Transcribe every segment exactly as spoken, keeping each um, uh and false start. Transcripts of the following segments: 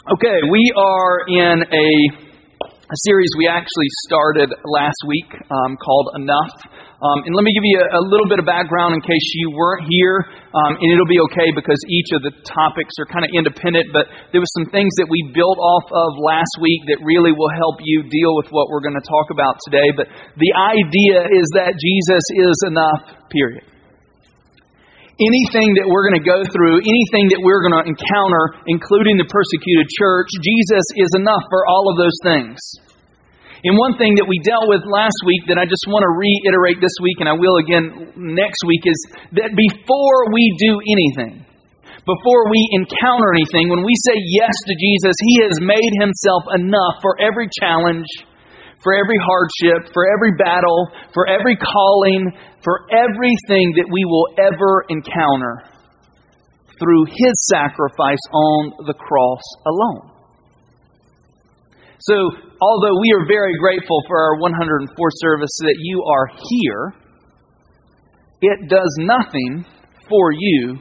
Okay, we are in a, a series we actually started last week um, called Enough. Um, and let me give you a, a little bit of background in case you weren't here. Um, and it'll be okay because each of the topics are kind of independent. But there was some things that we built off of last week that really will help you deal with what we're going to talk about today. But the idea is that Jesus is enough, period. Anything that we're going to go through, anything that we're going to encounter, including the persecuted church, Jesus is enough for all of those things. And one thing that we dealt with last week that I just want to reiterate this week, and I will again next week, is that before we do anything, before we encounter anything, when we say yes to Jesus, He has made Himself enough for every challenge, for every hardship, for every battle, for every calling, for everything that we will ever encounter through His sacrifice on the cross alone. So, although we are very grateful for our one hundred fourth service that you are here, it does nothing for you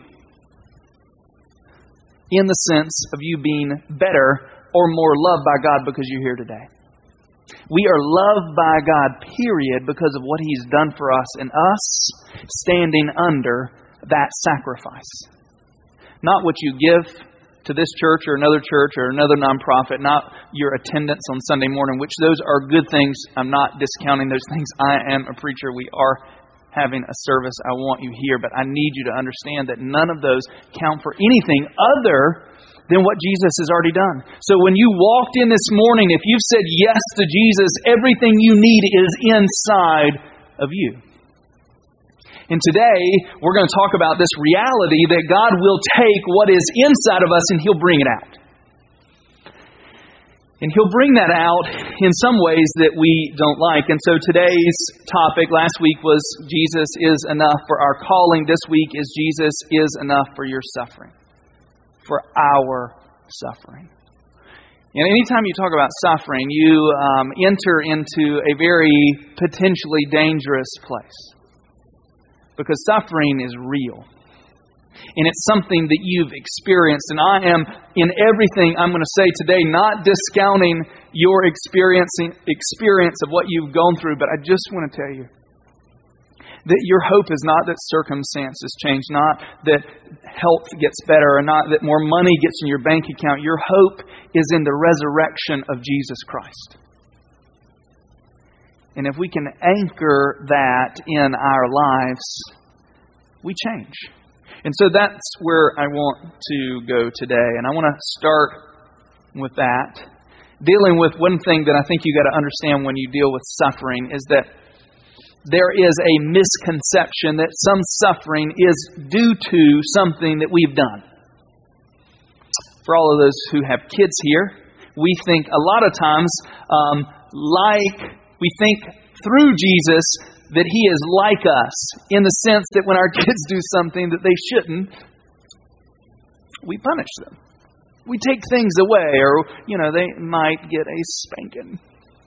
in the sense of you being better or more loved by God because you're here today. We are loved by God, period, because of what He's done for us and us standing under that sacrifice. Not what you give to this church or another church or another nonprofit, not your attendance on Sunday morning, which those are good things. I'm not discounting those things. I am a preacher. We are having a service. I want you here, but I need you to understand that none of those count for anything other than what Jesus has already done. So when you walked in this morning, if you've said yes to Jesus, everything you need is inside of you. And today, we're going to talk about this reality that God will take what is inside of us and He'll bring it out. And He'll bring that out in some ways that we don't like. And so today's topic last week was Jesus is enough for our calling. This week is Jesus is enough for your suffering. For our suffering. And anytime you talk about suffering, you um, enter into a very potentially dangerous place. Because suffering is real. And it's something that you've experienced. And I am, in everything I'm going to say today, not discounting your experiencing experience of what you've gone through, but I just want to tell you that your hope is not that circumstances change, not that health gets better, or not that more money gets in your bank account. Your hope is in the resurrection of Jesus Christ. And if we can anchor that in our lives, we change. And so that's where I want to go today. And I want to start with that. Dealing with one thing that I think you got to understand when you deal with suffering is that there is a misconception that some suffering is due to something that we've done. For all of those who have kids here, we think a lot of times, um, like we think through Jesus that He is like us in the sense that when our kids do something that they shouldn't, we punish them. We take things away, or, you know, they might get a spanking.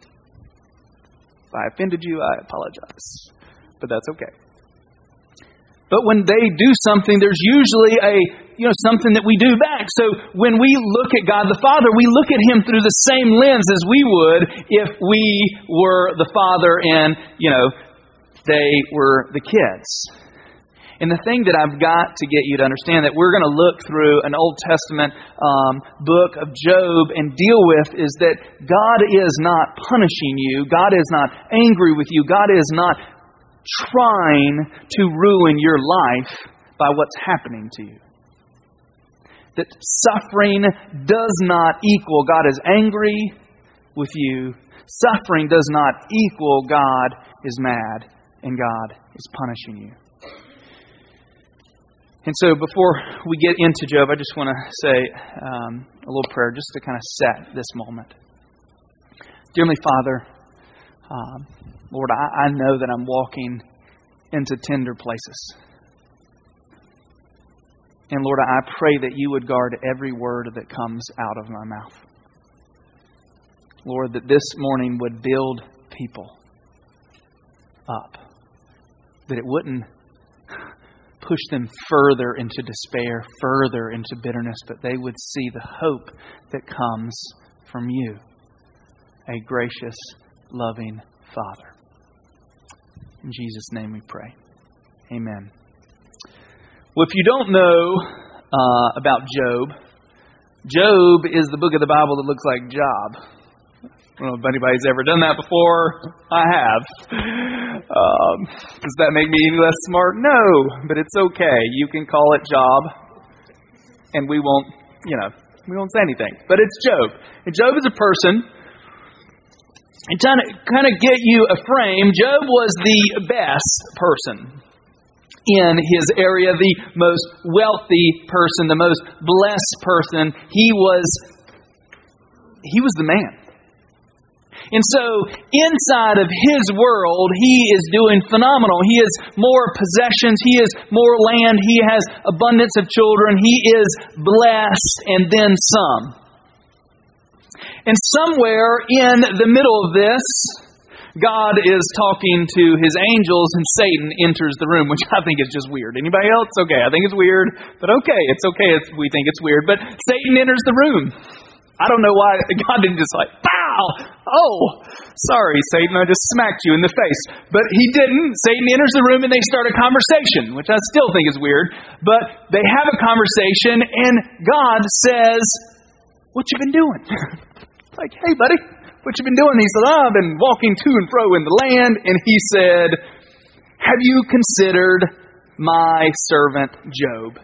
If I offended you, I apologize. But that's okay. But when they do something, there's usually a, you know, something that we do back. So when we look at God the Father, we look at Him through the same lens as we would if we were the Father and, you know, they were the kids. And the thing that I've got to get you to understand that we're going to look through an Old Testament um, book of Job and deal with is that God is not punishing you. God is not angry with you. God is not trying to ruin your life by what's happening to you. That suffering does not equal God is angry with you. Suffering does not equal God is mad and God is punishing you. And so before we get into Job, I just want to say um, a little prayer just to kind of set this moment. Dearly Father, um, Lord, I, I know that I'm walking into tender places. And Lord, I pray that you would guard every word that comes out of my mouth. Lord, that this morning would build people up. That it wouldn't push them further into despair, further into bitterness, but they would see the hope that comes from you, a gracious, loving Father. In Jesus' name we pray. Amen. Well, if you don't know uh, about Job, Job is the book of the Bible that looks like Job. I don't know if anybody's ever done that before. I have. Um, does that make me any less smart? No, but it's okay. You can call it Job, and we won't, you know, we won't say anything. But it's Job. And Job is a person. And to kind of get you a frame, Job was the best person in his area, the most wealthy person, the most blessed person. He was, he was the man. And so, inside of his world, he is doing phenomenal. He has more possessions. He has more land. He has abundance of children. He is blessed, and then some. And somewhere in the middle of this, God is talking to His angels, and Satan enters the room, which I think is just weird. Anybody else? Okay, I think it's weird, but okay, it's okay if we think it's weird. But Satan enters the room. I don't know why God didn't just like, pow! Oh, sorry, Satan, I just smacked you in the face. But He didn't. Satan enters the room and they start a conversation, which I still think is weird. But they have a conversation and God says, what you been doing? Like, hey, buddy, what you been doing? He said, oh, I've been walking to and fro in the land. And he said, have you considered my servant Job?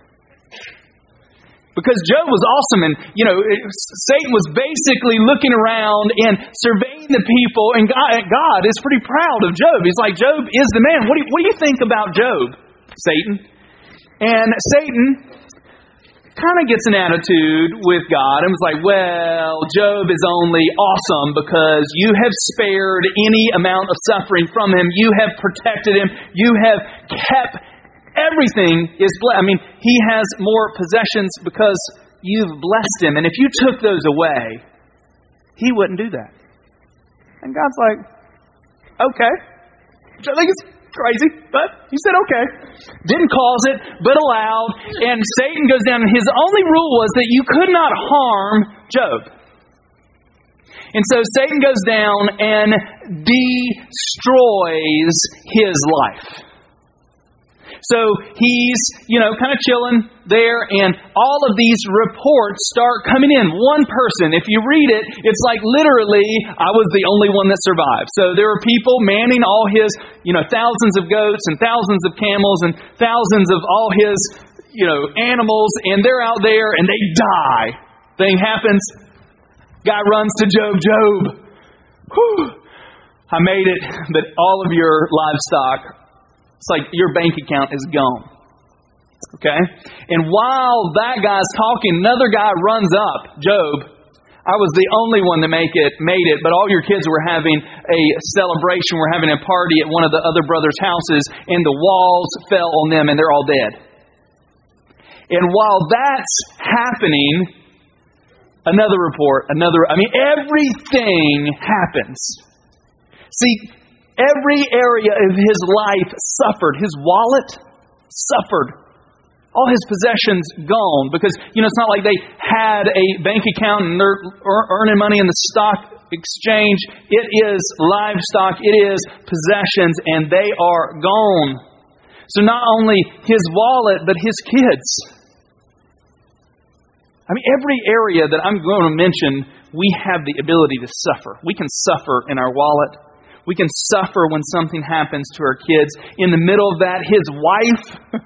Because Job was awesome, and, you know, Satan was basically looking around and surveying the people, and God, God is pretty proud of Job. He's like, Job is the man. What do you, what do you think about Job, Satan? And Satan kind of gets an attitude with God and was like, well, Job is only awesome because you have spared any amount of suffering from him. You have protected him. You have kept everything is blessed. I mean, he has more possessions because you've blessed him. And if you took those away, he wouldn't do that. And God's like, okay. Which I think is crazy, but he said okay. Didn't cause it, but allowed. And Satan goes down, and his only rule was that you could not harm Job. And so Satan goes down and destroys his life. So he's, you know, kind of chilling there, and all of these reports start coming in. One person, if you read it, it's like literally, I was the only one that survived. So there are people manning all his, you know, thousands of goats and thousands of camels and thousands of all his, you know, animals, and they're out there and they die. Thing happens. Guy runs to Job. Job, whew, I made it, but all of your livestock, it's like your bank account is gone. Okay? And while that guy's talking, another guy runs up. Job, I was the only one to make it, made it, but all your kids were having a celebration. We're having a party at one of the other brothers' houses, and the walls fell on them, and they're all dead. And while that's happening, another report, another, I mean, everything happens. See, every area of his life suffered. His wallet suffered. All his possessions gone. Because, you know, it's not like they had a bank account and they're earning money in the stock exchange. It is livestock. It is possessions. And they are gone. So not only his wallet, but his kids. I mean, every area that I'm going to mention, we have the ability to suffer. We can suffer in our wallet. We can suffer when something happens to our kids. In the middle of that, his wife,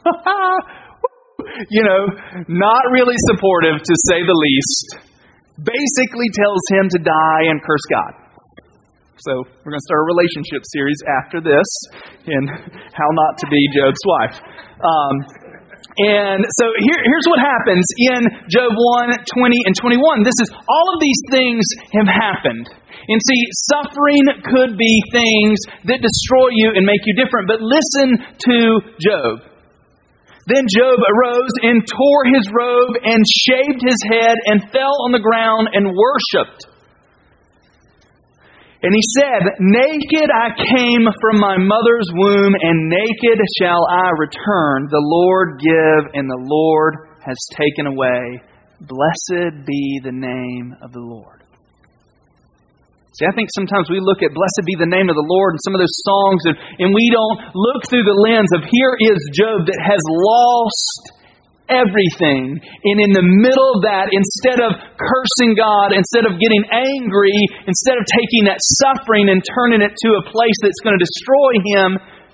you know, not really supportive to say the least, basically tells him to die and curse God. So we're going to start a relationship series after this in how not to be Job's wife. Um, and so here, here's what happens in Job one, twenty, and twenty-one. This is, all of these things have happened. And see, suffering could be things that destroy you and make you different. But listen to Job. Then Job arose and tore his robe and shaved his head and fell on the ground and worshipped. And he said, naked I came from my mother's womb, and naked shall I return. The Lord give, and the Lord has taken away. Blessed be the name of the Lord. See, I think sometimes we look at blessed be the name of the Lord and some of those songs, and, and we don't look through the lens of here is Job that has lost everything. And in the middle of that, instead of cursing God, instead of getting angry, instead of taking that suffering and turning it to a place that's going to destroy him,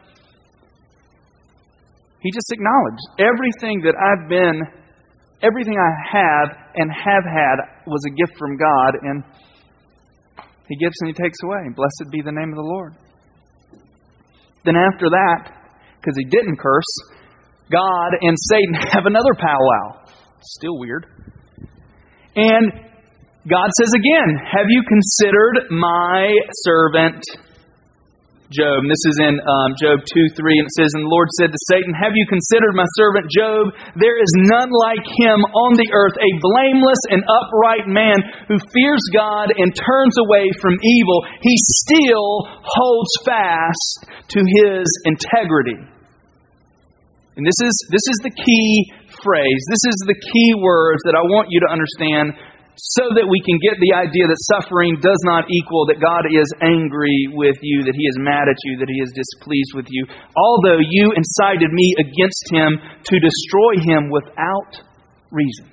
he just acknowledged everything that I've been, everything I have and have had was a gift from God, and he gives and he takes away. Blessed be the name of the Lord. Then after that, because he didn't curse, God and Satan have another powwow. Still weird. And God says again, have you considered my servant Job? And this is in um, Job two three, and it says, and the Lord said to Satan, have you considered my servant Job? There is none like him on the earth, a blameless and upright man who fears God and turns away from evil. He still holds fast to his integrity. And this is this is the key phrase. This is the key words that I want you to understand so that we can get the idea that suffering does not equal that God is angry with you, that He is mad at you, that He is displeased with you. Although you incited me against Him to destroy Him without reason.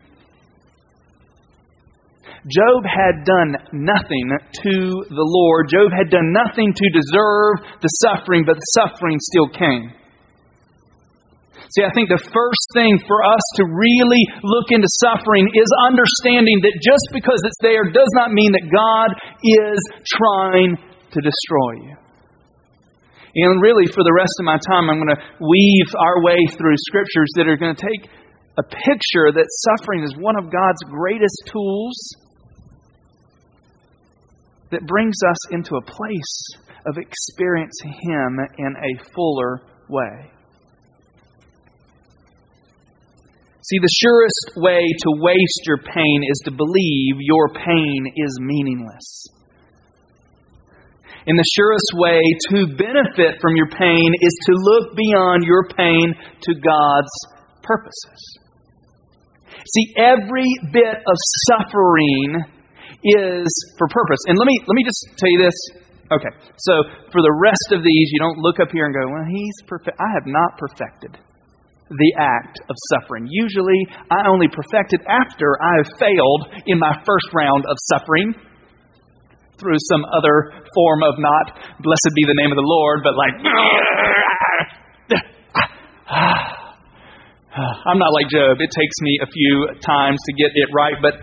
Job had done nothing to the Lord. Job had done nothing to deserve the suffering, but the suffering still came. See, I think the first thing for us to really look into suffering is understanding that just because it's there does not mean that God is trying to destroy you. And really, for the rest of my time, I'm going to weave our way through scriptures that are going to take a picture that suffering is one of God's greatest tools that brings us into a place of experiencing Him in a fuller way. See, the surest way to waste your pain is to believe your pain is meaningless. And the surest way to benefit from your pain is to look beyond your pain to God's purposes. See, every bit of suffering is for purpose. And let me let me just tell you this. Okay, so for the rest of these, you don't look up here and go, well, he's perfect. I have not perfected the act of suffering. Usually, I only perfect it after I have failed in my first round of suffering through some other form of not blessed be the name of the Lord, but like, I'm not like Job. It takes me a few times to get it right, but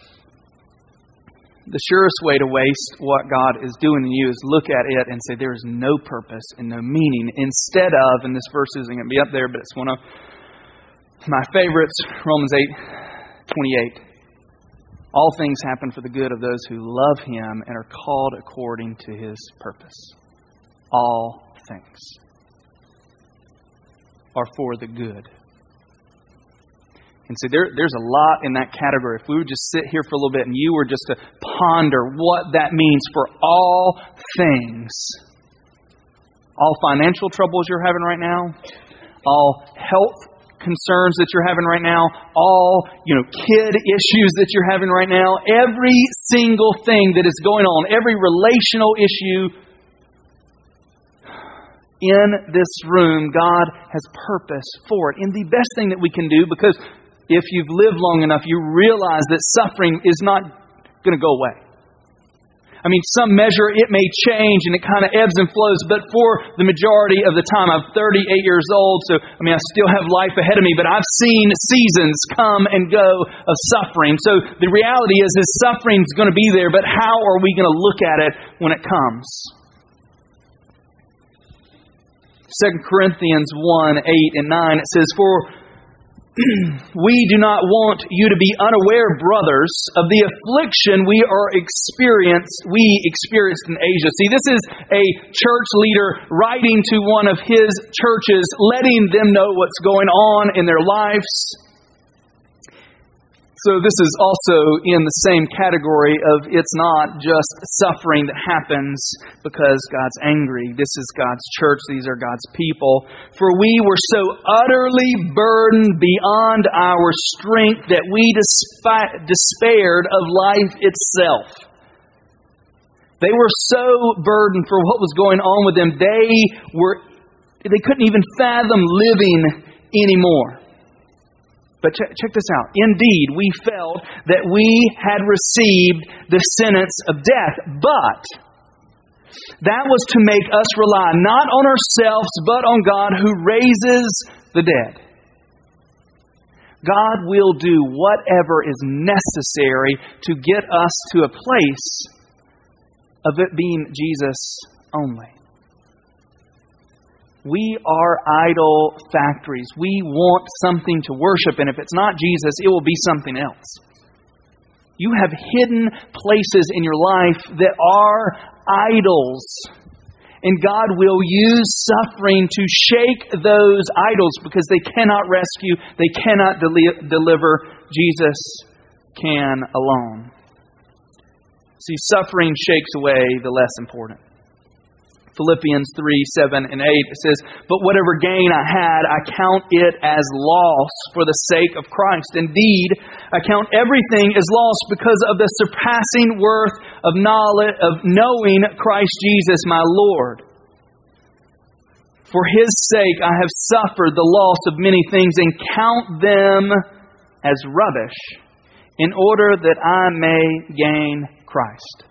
the surest way to waste what God is doing in you is look at it and say there is no purpose and no meaning. Instead of, and this verse isn't going to be up there, but it's one of my favorites, Romans eight twenty-eight. All things happen for the good of those who love Him and are called according to His purpose. All things are for the good. And so there, there's a lot in that category. If we would just sit here for a little bit and you were just to ponder what that means for all things. All financial troubles you're having right now. All health concerns that you're having right now. All, you know, kid issues that you're having right now. Every single thing that is going on. Every relational issue. In this room, God has purpose for it. And the best thing that we can do, because if you've lived long enough, you realize that suffering is not going to go away. I mean, some measure it may change and it kind of ebbs and flows, but for the majority of the time, I'm thirty-eight years old, so I mean, I still have life ahead of me, but I've seen seasons come and go of suffering. So the reality is, is suffering is going to be there, but how are we going to look at it when it comes? Second Corinthians one, eight and nine, it says, for we do not want you to be unaware, brothers, of the affliction we are experienced, we experienced in Asia. See, this is a church leader writing to one of his churches, letting them know what's going on in their lives. So this is also in the same category of it's not just suffering that happens because God's angry. This is God's church. These are God's people. For we were so utterly burdened beyond our strength that we despi- despaired of life itself. They were so burdened for what was going on with them. They were, they couldn't even fathom living anymore. But check, check this out. Indeed, we felt that we had received the sentence of death, but that was to make us rely not on ourselves, but on God who raises the dead. God will do whatever is necessary to get us to a place of it being Jesus only. We are idol factories. We want something to worship, and if it's not Jesus, it will be something else. You have hidden places in your life that are idols, and God will use suffering to shake those idols because they cannot rescue, they cannot deli- deliver. Jesus can alone. See, suffering shakes away the less important. Philippians three, seven, and eight, it says, "But whatever gain I had, I count it as loss for the sake of Christ. Indeed, I count everything as loss because of the surpassing worth of knowledge, of knowing Christ Jesus my Lord. For His sake I have suffered the loss of many things and count them as rubbish, in order that I may gain Christ."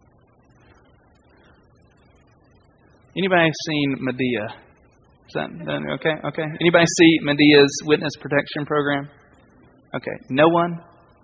Anybody seen Medea? Is that okay? Okay. Anybody see Medea's witness protection program? Okay. No one?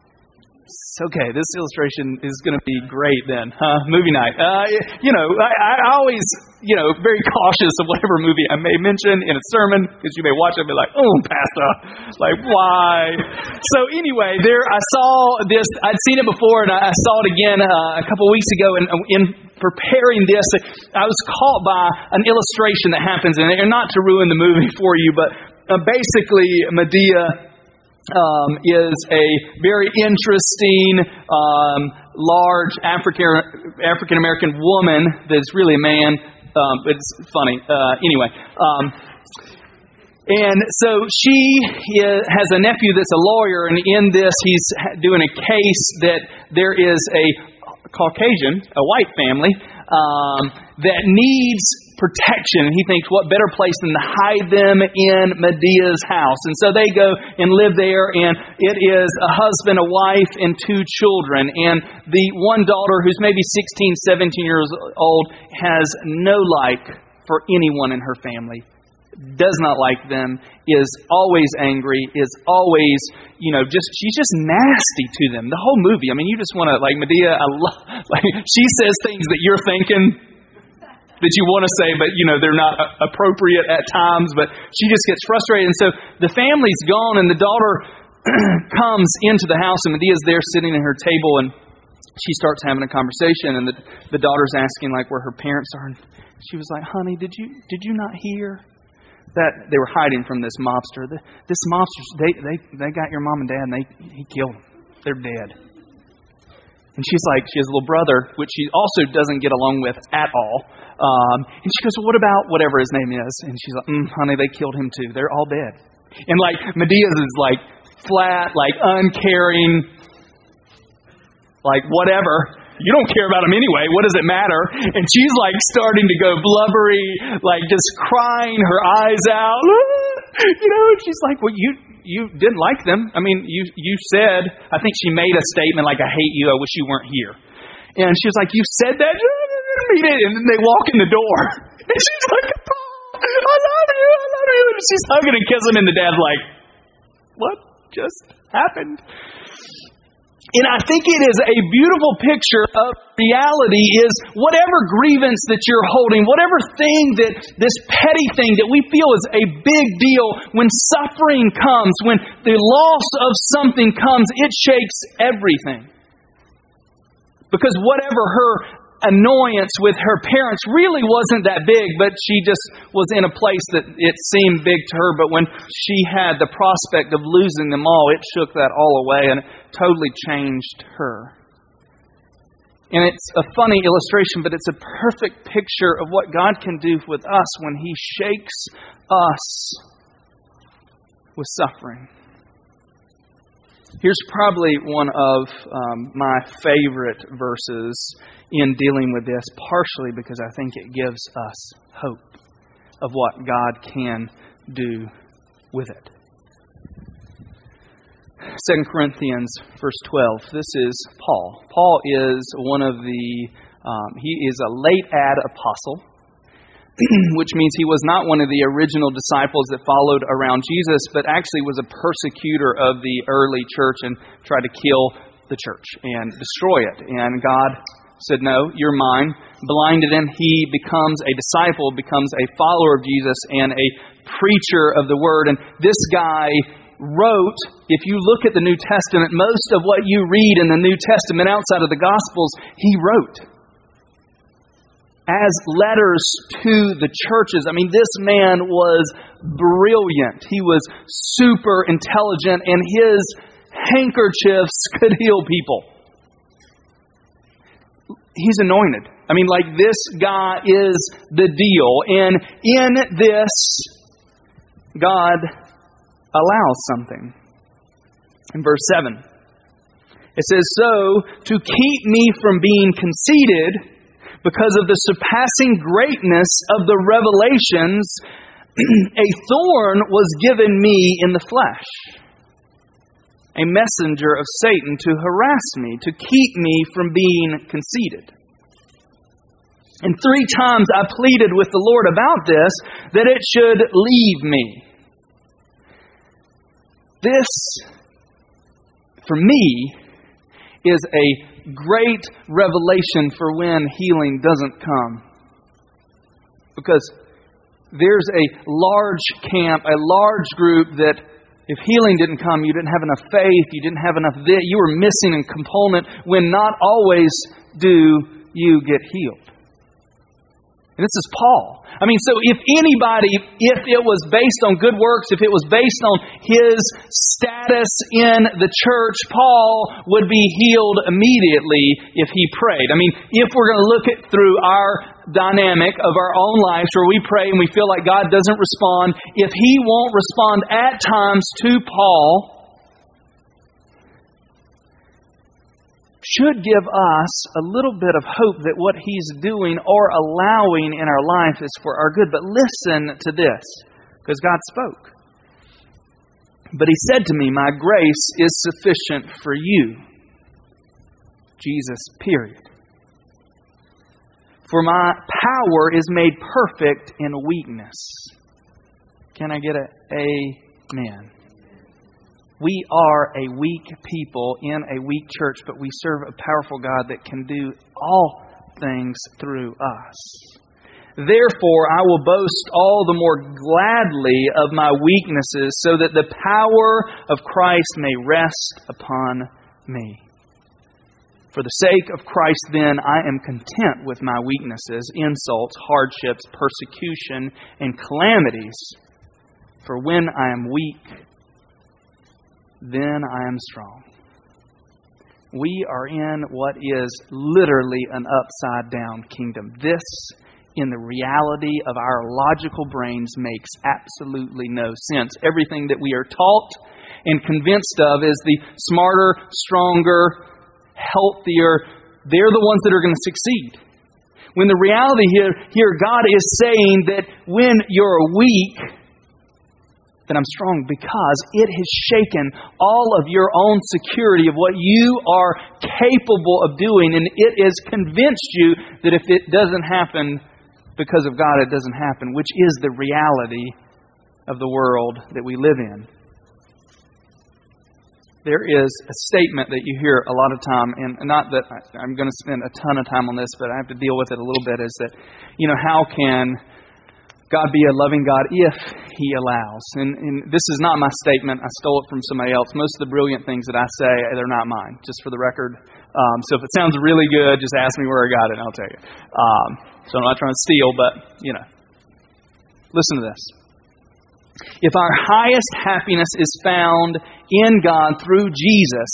Okay, this illustration is going to be great then, huh? Movie night. Uh, you know, I, I always, you know, very cautious of whatever movie I may mention in a sermon, because you may watch it and be like, "Oh, Pastor, like why?" So anyway, there I saw this. I'd seen it before, and I saw it again uh, a couple weeks ago. And in preparing this, I was caught by an illustration that happens in it, and not to ruin the movie for you, but uh, basically Medea Um, is a very interesting, um, large African African American woman that's really a man. Um, it's funny. Uh, anyway, um, and so she is, has a nephew that's a lawyer, and in this he's doing a case that there is a Caucasian, a white family, um, that needs protection. He thinks, what better place than to hide them in Medea's house? And so they go and live there, and it is a husband, a wife, and two children. And the one daughter, who's maybe sixteen, seventeen years old, has no like for anyone in her family, does not like them, is always angry, is always, you know, just, she's just nasty to them. The whole movie, I mean, you just want to, like, Medea, I love, like, she says things that you're thinking that you want to say, but, you know, they're not appropriate at times, but she just gets frustrated. And so the family's gone, and the daughter comes into the house, and Medea's there sitting at her table, and she starts having a conversation, and the, the daughter's asking, like, where her parents are. And she was like, "Honey, did you did you not hear that they were hiding from this mobster? The, this mobster, they, they, they got your mom and dad, and they he killed them. They're dead." And she's like, she has a little brother, which she also doesn't get along with at all. Um, and she goes, "Well, what about whatever his name is?" And she's like, mm, "Honey, they killed him too. They're all dead." And like Medea's is like flat, like uncaring, like whatever. You don't care about him anyway. What does it matter? And she's like starting to go blubbery, like just crying her eyes out. You know, she's like, "Well, you you didn't like them. I mean, you you said," I think she made a statement like, "I hate you. I wish you weren't here." And she was like, "You said that?" And then they walk in the door. And she's like, "Oh, I love you. I love you." And she's hugging and kissing, and the dad's like, "What just happened?" And I think it is a beautiful picture of reality is whatever grievance that you're holding, whatever thing that, this petty thing that we feel is a big deal, when suffering comes, when the loss of something comes, it shakes everything. Because whatever her annoyance with her parents really wasn't that big, but she just was in a place that it seemed big to her. But when she had the prospect of losing them all, it shook that all away and it totally changed her. And it's a funny illustration, but it's a perfect picture of what God can do with us when He shakes us with suffering. Here's probably one of um, my favorite verses in dealing with this, partially because I think it gives us hope of what God can do with it. Second Corinthians, verse twelve. This is Paul. Paul is one of the, um, he is a late ad apostle, which means he was not one of the original disciples that followed around Jesus, but actually was a persecutor of the early church and tried to kill the church and destroy it. And God said, no, you're mine. Blinded him. He becomes a disciple, becomes a follower of Jesus and a preacher of the word. And this guy wrote, if you look at the New Testament, most of what you read in the New Testament outside of the Gospels, he wrote as letters to the churches. I mean, this man was brilliant. He was super intelligent, and his handkerchiefs could heal people. He's anointed. I mean, like, this guy is the deal. And in this, God allows something. In verse seven, it says, so to keep me from being conceited, because of the surpassing greatness of the revelations, a thorn was given me in the flesh, a messenger of Satan to harass me, to keep me from being conceited. And three times I pleaded with the Lord about this, that it should leave me. This, for me, is a great revelation for when healing doesn't come. Because there's a large camp, a large group that if healing didn't come, you didn't have enough faith, you didn't have enough this, you were missing a component, when not always do you get healed. And this is Paul. I mean, so if anybody, if it was based on good works, if it was based on his status in the church, Paul would be healed immediately if he prayed. I mean, if we're going to look at through our dynamic of our own lives where we pray and we feel like God doesn't respond, if He won't respond at times to Paul, should give us a little bit of hope that what He's doing or allowing in our life is for our good. But listen to this, because God spoke. But He said to me, my grace is sufficient for you. Jesus, period. For my power is made perfect in weakness. Can I get an amen? We are a weak people in a weak church, but we serve a powerful God that can do all things through us. Therefore, I will boast all the more gladly of my weaknesses, so that the power of Christ may rest upon me. For the sake of Christ, then, I am content with my weaknesses, insults, hardships, persecution, and calamities. For when I am weak, then I am strong. We are in what is literally an upside-down kingdom. This, in the reality of our logical brains, makes absolutely no sense. Everything that we are taught and convinced of is the smarter, stronger, healthier, they're the ones that are going to succeed. When the reality here, here God is saying that when you're weak, that I'm strong, because it has shaken all of your own security of what you are capable of doing, and it has convinced you that if it doesn't happen because of God, it doesn't happen, which is the reality of the world that we live in. There is a statement that you hear a lot of time, and not that I'm going to spend a ton of time on this, but I have to deal with it a little bit, is that, you know, how can God be a loving God if He allows? And, and this is not my statement. I stole it from somebody else. Most of the brilliant things that I say, they're not mine. Just for the record, Um, so if it sounds really good, just ask me where I got it and I'll tell you. Um, so I'm not trying to steal, but, you know. Listen to this. If our highest happiness is found in God through Jesus,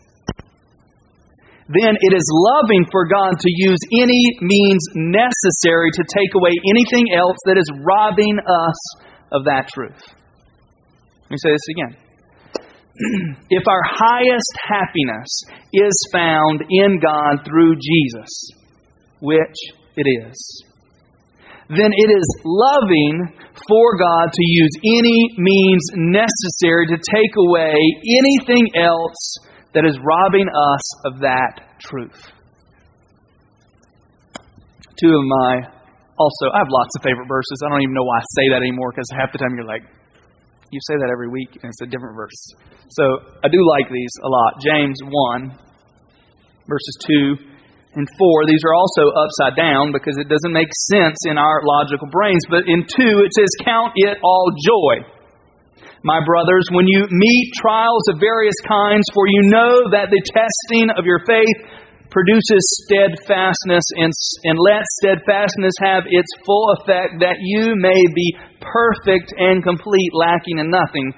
then it is loving for God to use any means necessary to take away anything else that is robbing us of that truth. Let me say this again. If our highest happiness is found in God through Jesus, which it is, then it is loving for God to use any means necessary to take away anything else that is robbing us of that truth. Two of my, also, I have lots of favorite verses. I don't even know why I say that anymore, because half the time you're like, you say that every week and it's a different verse. So I do like these a lot. James one, verses two and four. These are also upside down because it doesn't make sense in our logical brains. But in two, it says, count it all joy, my brothers, when you meet trials of various kinds, for you know that the testing of your faith produces steadfastness, and, and let steadfastness have its full effect, that you may be perfect and complete, lacking in nothing.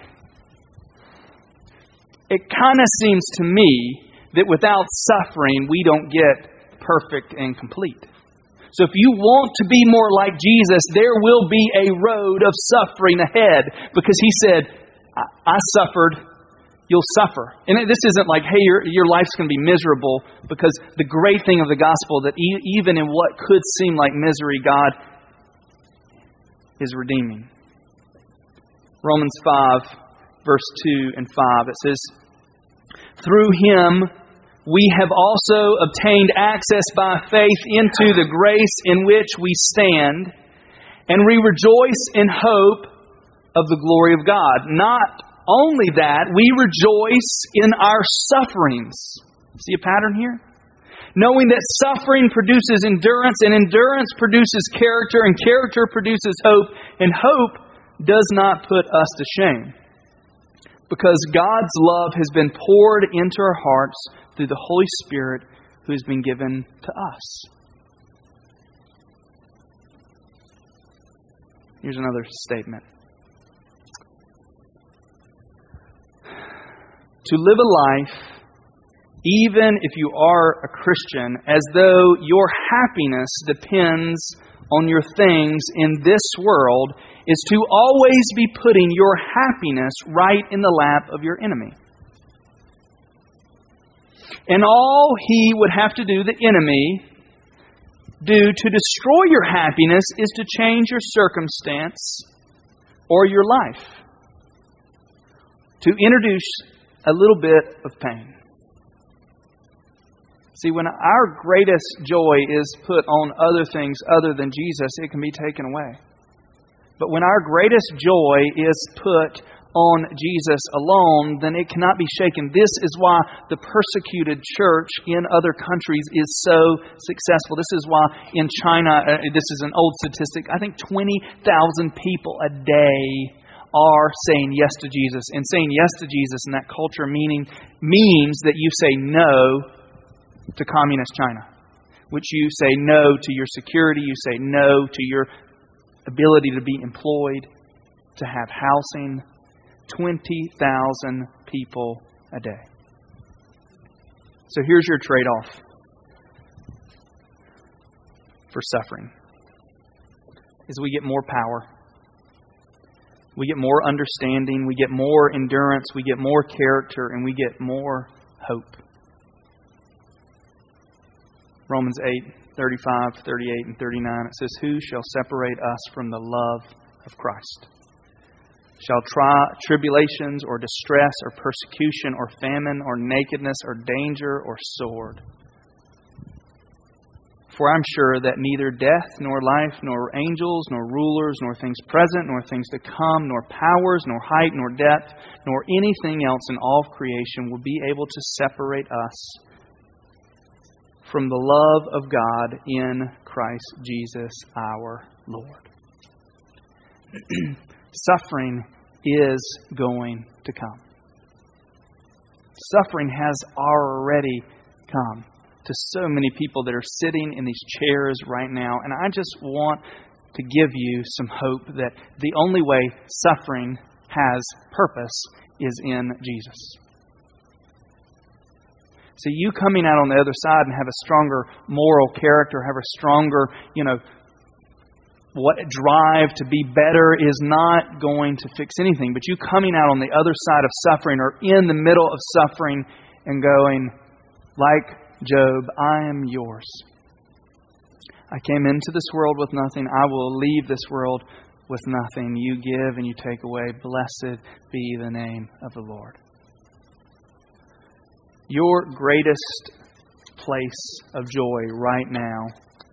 It kind of seems to me that without suffering, we don't get perfect and complete. So if you want to be more like Jesus, there will be a road of suffering ahead. Because He said, I, I suffered, you'll suffer. And this isn't like, hey, your, your life's going to be miserable. Because the great thing of the gospel, that e- even in what could seem like misery, God is redeeming. Romans five, verse two and five, it says, through Him we have also obtained access by faith into the grace in which we stand, and we rejoice in hope of the glory of God. Not only that, we rejoice in our sufferings. See a pattern here? Knowing that suffering produces endurance, and endurance produces character, and character produces hope, and hope does not put us to shame, because God's love has been poured into our hearts through the Holy Spirit who has been given to us. Here's another statement. To live a life, even if you are a Christian, as though your happiness depends on your things in this world, is to always be putting your happiness right in the lap of your enemy. And all he would have to do, the enemy, do to destroy your happiness is to change your circumstance or your life. To introduce a little bit of pain. See, when our greatest joy is put on other things other than Jesus, it can be taken away. But when our greatest joy is put on Jesus alone, then it cannot be shaken. This is why the persecuted church in other countries is so successful. This is why in China, uh, this is an old statistic, I think twenty thousand people a day are saying yes to Jesus. And saying yes to Jesus in that culture meaning means that you say no to communist China, which you say no to your security, you say no to your ability to be employed, to have housing. twenty thousand people a day. So here's your trade-off for suffering. Is we get more power. We get more understanding. We get more endurance. We get more character. And we get more hope. Romans eight, thirty-five, thirty-eight, and thirty-nine. It says, who shall separate us from the love of Christ? Shall try tribulations or distress or persecution or famine or nakedness or danger or sword? For I'm sure that neither death nor life nor angels nor rulers nor things present nor things to come nor powers nor height nor depth nor anything else in all of creation will be able to separate us from the love of God in Christ Jesus our Lord. Suffering is going to come. Suffering has already come. to so many people that are sitting in these chairs right now. And I just want to give you some hope that the only way suffering has purpose is in Jesus. See, you coming out on the other side and have a stronger moral character, have a stronger, you know, what drive to be better is not going to fix anything. But you coming out on the other side of suffering or in the middle of suffering and going, like Job, I am yours. I came into this world with nothing. I will leave this world with nothing. You give and you take away. Blessed be the name of the Lord. Your greatest place of joy right now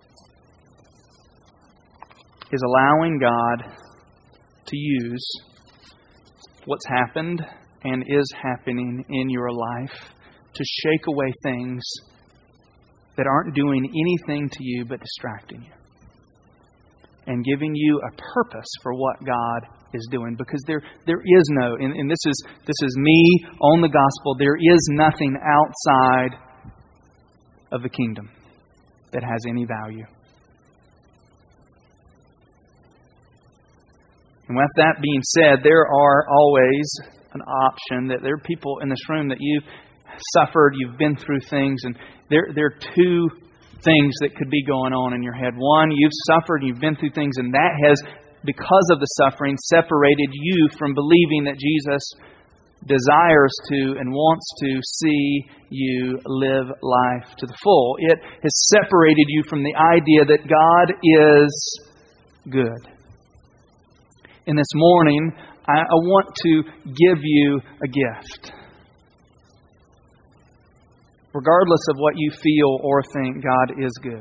is allowing God to use what's happened and is happening in your life to shake away things that aren't doing anything to you but distracting you, and giving you a purpose for what God is doing. Because there there is no, and, and this is this is me on the gospel, there is nothing outside of the kingdom that has any value. And with that being said, there are always an option that there are people in this room that you've suffered, you've been through things, and there, there are two things that could be going on in your head. One, you've suffered, you've been through things, and that has, because of the suffering, separated you from believing that Jesus desires to and wants to see you live life to the full. It has separated you from the idea that God is good. And this morning, I, I want to give you a gift. Regardless of what you feel or think, God is good.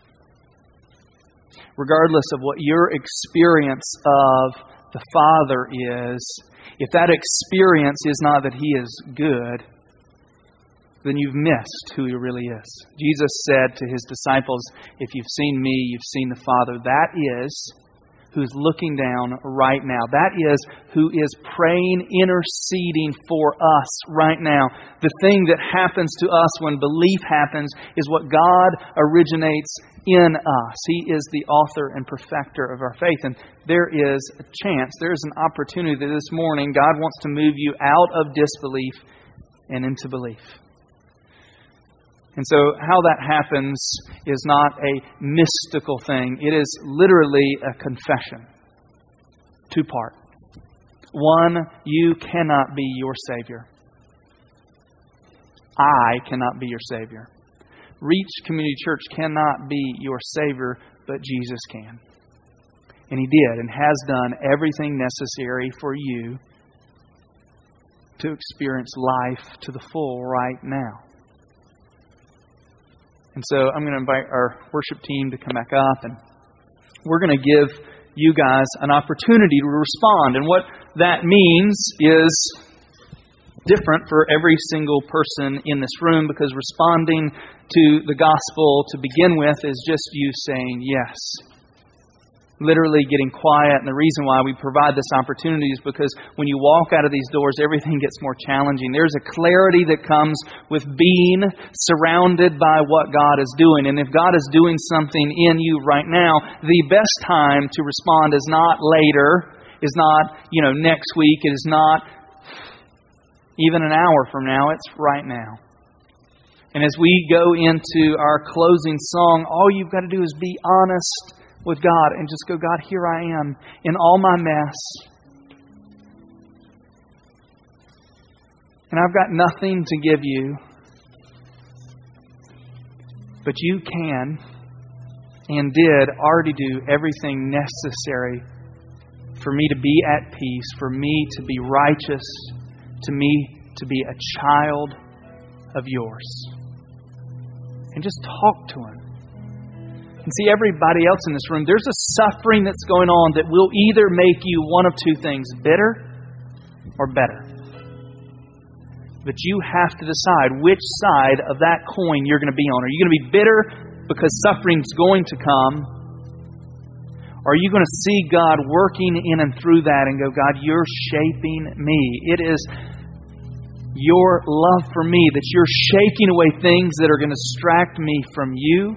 Regardless of what your experience of the Father is, if that experience is not that He is good, then you've missed who He really is. Jesus said to His disciples, if you've seen me, you've seen the Father. That is who's looking down right now. That is who is praying, interceding for us right now. The thing that happens to us when belief happens is what God originates in us. He is the author and perfecter of our faith. And there is a chance, there is an opportunity that this morning God wants to move you out of disbelief and into belief. And so how that happens is not a mystical thing. It is literally a confession. Two part. One, you cannot be your Savior. I cannot be your Savior. Reach Community Church cannot be your Savior, but Jesus can. And He did and has done everything necessary for you to experience life to the full right now. And so I'm going to invite our worship team to come back up, and we're going to give you guys an opportunity to respond. And what that means is different for every single person in this room, because responding to the gospel to begin with is just you saying yes. Literally getting quiet. And the reason why we provide this opportunity is because when you walk out of these doors, everything gets more challenging. There's a clarity that comes with being surrounded by what God is doing. And if God is doing something in you right now, the best time to respond is not later, is not, you know, next week, it is not even an hour from now, it's right now. And as we go into our closing song, all you've got to do is be honest with God and just go, God, here I am in all my mess. And I've got nothing to give you. But you can and did already do everything necessary for me to be at peace, for me to be righteous, to me to be a child of yours. And just talk to Him. And see, everybody else in this room, there's a suffering that's going on that will either make you one of two things, bitter or better. But you have to decide which side of that coin you're going to be on. Are you going to be bitter because suffering's going to come? Or are you going to see God working in and through that and go, God, you're shaping me. It is your love for me, that you're shaking away things that are going to distract me from you.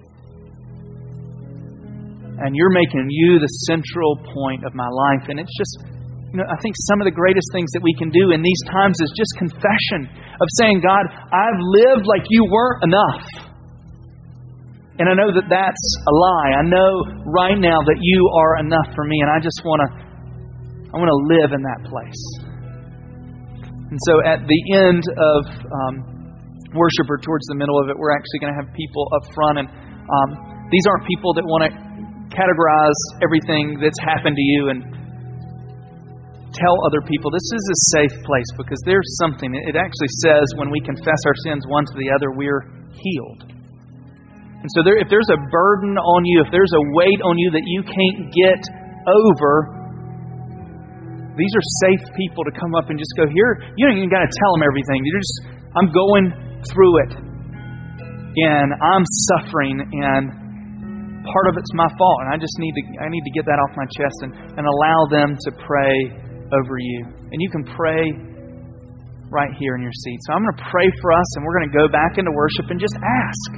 And you're making you the central point of my life. And it's just, you know, I think some of the greatest things that we can do in these times is just confession of saying, God, I've lived like you weren't enough. And I know that that's a lie. I know right now that you are enough for me, and I just want to I want to live in that place. And so at the end of um, worship, or towards the middle of it, we're actually going to have people up front. And um, these aren't people that want to categorize everything that's happened to you and tell other people. This is a safe place because there's something. It actually says when we confess our sins one to the other, we're healed. And so there, if there's a burden on you, if there's a weight on you that you can't get over, these are safe people to come up and just go, here, you don't even got to tell them everything. You're just, I'm going through it. And I'm suffering, and part of it's my fault. And I just need to I need to get that off my chest and, and allow them to pray over you. And you can pray right here in your seat. So I'm going to pray for us, and we're going to go back into worship and just ask.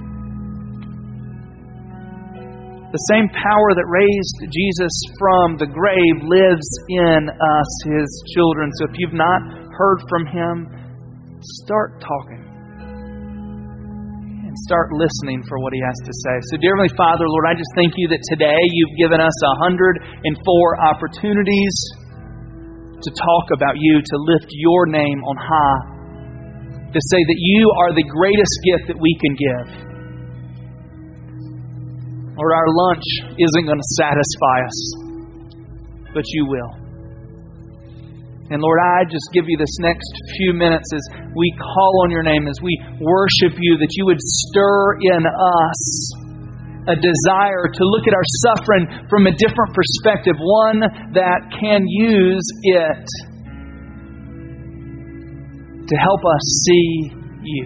The same power that raised Jesus from the grave lives in us, His children. So if you've not heard from Him, start talking. And start listening for what He has to say. So dear Heavenly Father, Lord, I just thank You that today You've given us one hundred four opportunities to talk about You, to lift Your name on high, to say that You are the greatest gift that we can give. Lord, our lunch isn't going to satisfy us, but You will. And Lord, I just give You this next few minutes as we call on Your name, as we worship You, that You would stir in us a desire to look at our suffering from a different perspective, one that can use it to help us see You.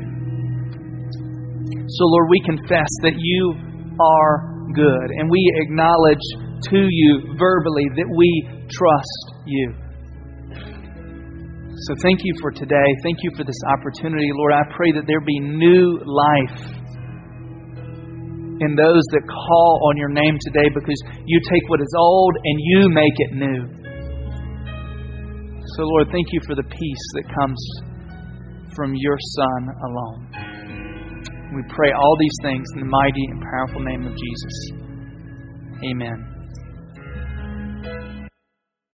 So Lord, we confess that You are good, and we acknowledge to You verbally that we trust You. So thank You for today. Thank You for this opportunity. Lord, I pray that there be new life in those that call on Your name today, because You take what is old and You make it new. So Lord, thank You for the peace that comes from Your Son alone. We pray all these things in the mighty and powerful name of Jesus. Amen.